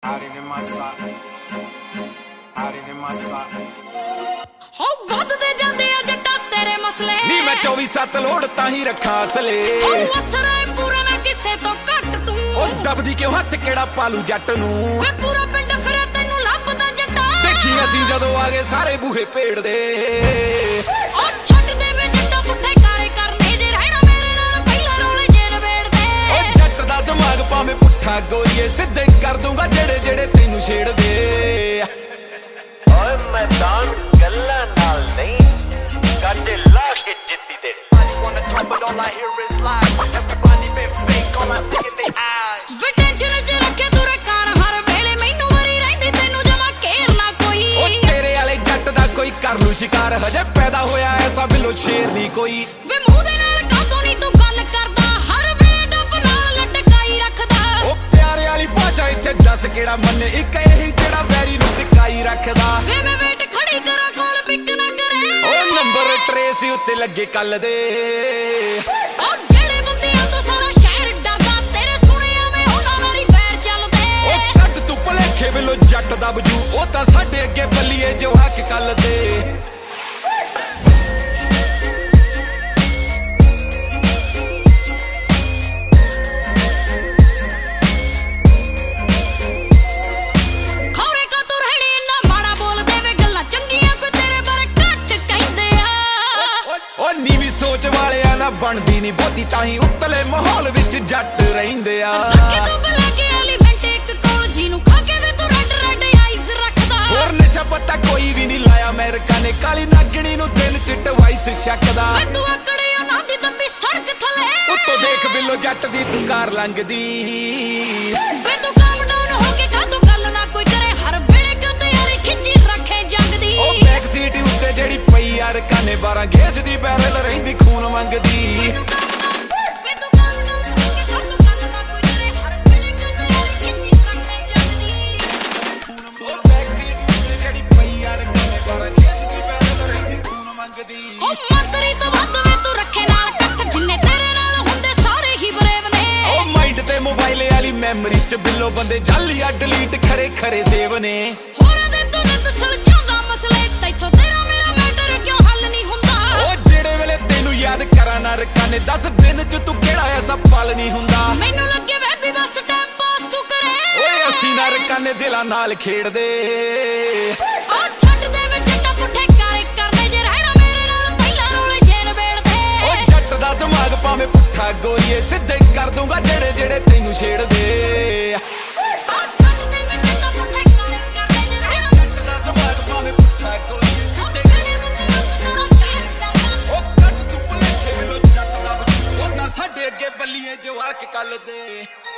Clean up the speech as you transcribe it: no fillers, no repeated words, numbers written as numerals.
Out it in my sock. Out it in my sock. ਹੋ ਵੱਧਦੇ ਜਾਂਦੇ ਆ ਜੱਟਾ ਤੇਰੇ ਮਸਲੇ ਨੀ ਮੈਂ 24/7 ਲੋੜ ਤਾਂ ਹੀ ਰੱਖਾਂ ਅਸਲੇ ਉਹ ਅਥਰਾ ਪੂਰਾ ਨਾ ਕਿਸੇ ਤੋਂ ਘੱਟ ਤੂੰ ਉਹ ਦਬਦੀ ਕਿਉਂ ਹੱਥ ਕਿਹੜਾ ਪਾਲੂ ਜੱਟ ਨੂੰ ਵੇ ਪੂਰਾ ਪਿੰਡ ਫਿਰੇ ਤੈਨੂੰ ਲੱਭਦਾ ਜੱਟਾ ਦੇਖੀ ਅਸੀਂ ਜਦੋਂ ਆ ਗਏ ਸਾਰੇ ਬੂਹੇ ਭੇੜਦੇ ਉਹ ਛੱਡ ਦੇ ਵੇ ਜੱਟਾ ਪੁੱਠੇ ਕਾਰੇ ਕਰਨੇ ਜੇ ਰਹਿਣਾ ਮੇਰੇ ਨਾਲ ਪਹਿਲਾਂ ਰੋਲੇ ਜੇ ਨਵੇੜਦੇ ਉਹ ਜੱਟ ਦਾ ਦਿਮਾਗ ਭਾਵੇਂ ਪੁੱਠਾ ਗੋਰੀਏ ਸਿੱਧੇ ਕਰ ਦੂੰਗਾ ਜਿਹੜੇ ਜਿਹੜੇ ਤੈਨੂੰ ਛੇੜਦੇ ਓਏ ਮੈਦਾਨ ਗੱਲਾਂ ਨਾਲ ਨਹੀਂ ਕਾਟੇ ਲਾ ਕੇ ਜਿੱਤੀ ਦੇ wanna talk but all I hear is lies everybody been fake all I see in their eyes ਵੇ ਟੈਨਸ਼ਨ ਚ ਰੱਖੇ ਦੂਰੇ ਕਾਰ ਹਰ ਵੇਲੇ ਮੈਨੂੰ ਵਰੀ ਰਹਿੰਦੀ ਤੈਨੂੰ ਜਮਾ ਘੇਰ ਨਾ ਕੋਈ ਉਹ ਤੇਰੇ ਵਾਲੇ ਜੱਟ ਦਾ ਕੋਈ ਕਰ ਲੂ ਸ਼ਿਕਾਰ ਹਜੇ ਪੈਦਾ ਹੋਇਆ ਐਸਾ ਬਿੱਲੋ ਸ਼ੇਰ ਨਹੀਂ ਕੋਈ ਵੇ ਮੂੰਹ ਦੇ ਨਾਲ ਕਾਤੋਂ ਨਹੀਂ ਤੂੰ ਗੱਲ ਕਰਦਾ ਹਰ ਵੇਲੇ ਡੱਬ ਨਾਲ ਲਟਕਾਈ ਰੱਖਦਾ ਉਹ ਪਿਆਰੇ ਵਾਲੀ ਭਾਸ਼ਾ ਇੱਥੇ ਦੱਸ ਕਿਹੜਾ ਮੰਨੇ ਇੱਕ ਇਹੀ ਜਿਹੜਾ ਵੈਰੀ ਨੂੰ ਟਿਕਾਈ ਰੱਖਦਾ ਵੇ ਮੈਂ ਵੇਟ ਖੜੀ ਕਰਾਂ ਕੋਲ ਪਿਕ ਨਾ ਕਰੇ ਉਹ ਨੰਬਰ ਟਰੇਸ ਉੱਤੇ ਲੱਗੇ ਕੱਲ ਦੇ ਉਹ ਜਿਹੜੇ ਬੰਦਿਆਂ ਤੋਂ ਸਾਰਾ ਸ਼ਹਿਰ ਡਰਦਾ ਤੇਰੇ ਸੁਣਿਆ ਮੈਂ ਉਹਨਾਂ ਨਾਲ ਹੀ ਵੈਰ ਚੱਲਦੇ ਉਹ ਕੱਢ ਤੂੰ ਭੁਲੇਖੇ ਵੱਲੋਂ ਜੱਟ ਦਾ ਬਜੂ ਉਹ ਤਾਂ ਸਾਡੇ ਅੱਗੇ ਬੱਲੀਏ ਜੋ ਹੱਕ ਕੱਲ ਦੇ ਖੌਰੇ ਕਾ ਤੂੰ ਰਹਿਣੀ ਨਾ ਮਾੜਾ ਬੋਲਦੇ ਵੇ ਗੱਲਾਂ ਚੰਗੀਆਂ ਕੋਈ ਤੇਰੇ ਬਾਰੇ ਘੱਟ ਕਹਿੰਦੇ ਆ ਉਹ ਨੀਵੀਂ ਸੋਚ ਵਾਲਿਆਂ ਨਾਲ ਬਣਦੀ ਨਹੀਂ ਬਹੁਤੀ ਤਾਂ ਹੀ ਉੱਤਲੇ ਮਾਹੌਲ ਵਿੱਚ ਜੱਟ ਰਹਿੰਦੇ ਆ ਰੱਖੇ ਤੂੰ ਬਲਾ ਕੇ ਐਲੀਮੈਂਟ ਇੱਕ ਕੋਲ ਜੀ ਨੂੰ ਖਾ ਕੇ ਵੇ ਤੂੰ ਰੈੱਡ ਰੈੱਡ ਆਈਜ਼ ਰੱਖਦਾ ਹੋਰ ਨਸ਼ਾ ਪੱਤਾ ਕੋਈ ਵੀ ਨਹੀਂ ਲਾਇਆ ਅਮਰੀਕਾ ਨੇ ਕਾਲੀ ਨਾਗਣੀ ਨੂੰ ਦਿਨ ਚ ਟਵਾਈਸ ਛੱਕਦਾ ਵੇ ਤੂੰ ਆਕੜੇ ਉਹਨਾਂ ਦੀ ਦੱਬੀ ਸੜਕ ਥੱਲੇ ਉੱਤੋਂ ਦੇਖ ਬਿੱਲੋ ਜੱਟ ਦੀ ਤੂੰ ਕਾਰ ਲੰਘਦੀ ਵੇ ਤੂੰ ਕਾਮ ਡਾਊਨ ਹੋ ਕੇ ਖਾ ਤੂੰ ਗੱਲ ਨਾ ਕੋਈ ਕਰੇ ਹਰ ਵੇਲੇ ਕਿਉਂ ਤਿਆਰੀ ਖਿੱਚੀ ਰੱਖੇ ਜੰਗ ਦੀ ਉਹ ਬੈਕ ਸੀਟ ਉੱਤੇ ਜਿਹੜੀ ਪਈ ਯਾਰ ਕਾਨੇ 12 ਗੇਜ ਦੀ ਬੈਰਲ ਰਹਿੰਦੀ ਖੂਨ ਮੰਗਦੀ ਵੇ ਤੂੰ ਕਾਮ ਡਾਊਨ ਹੋ ਕੇ ਖਾ ਤੂੰ ਗੱਲ ਨਾ ਕੋਈ ਕਰੇ ਹਰ ਵੇਲੇ ਕਿਉਂ ਤਿਆਰੀ ਖਿੱਚੀ ਰੱਖੇ ਜੰਗ ਦੀ ਉਹ ਬੈਕ ਸੀਟ ਉੱਤੇ ਜਿਹੜੀ ਪਈ ਯਾਰ ਕਾਨੇ 12 ਗੇਜ ਦੀ ਬੈਰਲ ਰਹਿੰਦੀ ਖੂਨ ਮੰਗਦੀ ਉਹ ਮੰਤਰੀ ਤੋਂ ਵੱਧ ਵੇ ਤੂੰ ਰੱਖੇ ਨਾਲ ਇਕੱਠ ਜਿੰਨੇ ਤੇਰੇ ਨਾਲ ਹੁੰਦੇ ਸਾਰੇ ਹੀ ਬਰੇਵ ਨੇ ਉਹ ਮਾਈਂਡ ਤੇ ਮੋਬਾਈਲ ਵਾਲੀ ਮੈਮਰੀ ਚ ਬਿੱਲੋ ਬੰਦੇ ਜਾਲੀਆ ਡਿਲੀਟ ਖਰੇ ਖਰੇ ਸੇਵ ਨੇ ਹੋਰਾਂ ਦੇ ਤੂੰ ਨਿਤ ਸੁਲਝਾਉਂਦਾ ਮਸਲੇ ਤੈਥੋਂ ਤੇਰਾ ਮੇਰਾ ਮੈਟਰ ਕਿਉਂ ਹੱਲ ਨਹੀਂ ਹੁੰਦਾ ਉਹ ਜਿਹੜੇ ਵੇਲੇ ਤੈਨੂੰ ਯਾਦ ਕਰਾਂ ਨਾ ਰਕਾਨੇ 10 ਦਿਨ ਚ ਤੂੰ ਕਿਹੜਾ ਐਸਾ ਪਲ ਨਹੀਂ ਹੁੰਦਾ ਮੈਨੂੰ ਲੱਗੇ ਵੇ ਵੀ ਬਸ ਟਾਈਮ ਪਾਸ ਤੂੰ ਕਰੇ ਓਏ ਅਸੀਂ ਨਾ ਰਕਾਨੇ ਦਿਲਾਂ ਨਾਲ ਖੇਡਦੇ ਉਹ ਛੱਡ ਦੇ ਵੇ ਜੱਟਾ ਪੁੱਠੇ ਕਾਰੇ ਕਰਨੇ ਜੇ ਰਹਿਣਾ ਮੇਰੇ ਨਾਲ ਪਹਿਲਾਂ ਰੋਲੇ ਜੇ ਨਵੇੜਦੇ ਉਹ ਜੱਟ ਦਾ ਦਿਮਾਗ ਭਾਵੇਂ ਪੁੱਠਾ ਗੋਰੀਏ ਸਿੱਧੇ ਕਰ ਦੂੰਗਾ ਜਿਹੜੇ ਜਿਹੜੇ ਤੈਨੂੰ ਛੇੜਦੇ ਉਹ ਛੱਡ ਦੇ ਵੇ ਜੱਟਾ ਪੁੱਠੇ ਕਾਰੇ ਕਰਨੇ ਜੇ ਰਹਿਣਾ ਜੱਟ ਦਾ ਦਿਮਾਗ ਭਾਵੇਂ ਪੁੱਠਾ ਗੋਰੀਏ ਸਿੱਧੇ ਕਿਹੜੇ ਬੰਦਿਆਂ ਤੋਂ ਸਾਰਾ ਸ਼ਹਿਰ ਡਰਦਾ ਉਹ ਕੱਢ ਤੂੰ ਭੁਲੇਖੇ ਵੱਲੋਂ ਜੱਟ ਦਾ ਬਜੂ ਉਹ ਤਾਂ ਸਾਡੇ ਅੱਗੇ ਬੱਲੀਏ ਜੋ ਹੱਕ ਕੱਲ ਦੇ